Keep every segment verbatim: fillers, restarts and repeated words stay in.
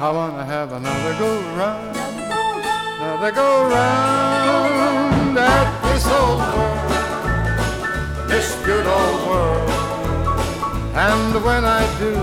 I wanna have another go round, another go round at this old world, this good old world. And when I do,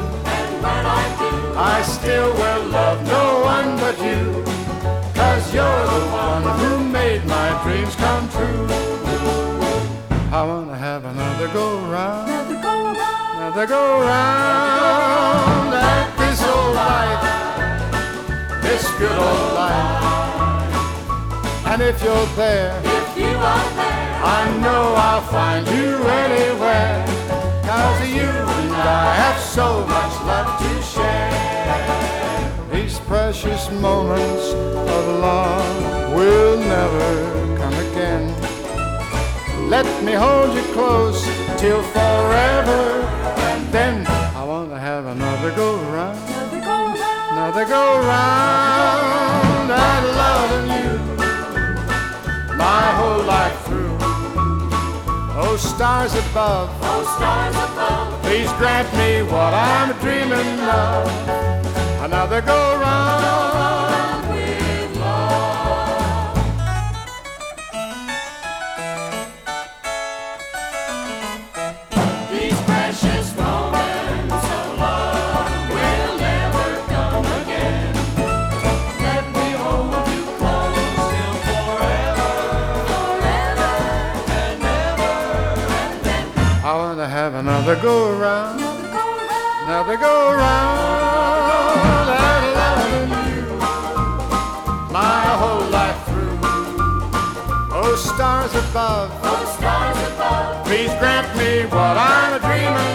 I still will love no one but you, 'cause you're the one who made my dreams come true. I wanna have another go round, another go round at this old life, this good old life. And if you're there, If you are there, I know I'll find you anywhere, 'cause you and I have so much love to share. These precious moments of love will never come again. Let me hold you close till forever, and then I want to have another go round, another go round at loving you my whole life through. Oh, stars above, oh stars above, please grant me what I'm dreaming of, another go round with love. These precious moments of love will never come again. Let me hold you close till forever, forever and ever and then. I want to have another go round, another go round at loving you my whole life through. Oh, stars above, Oh stars above, please grant me what I'm dreaming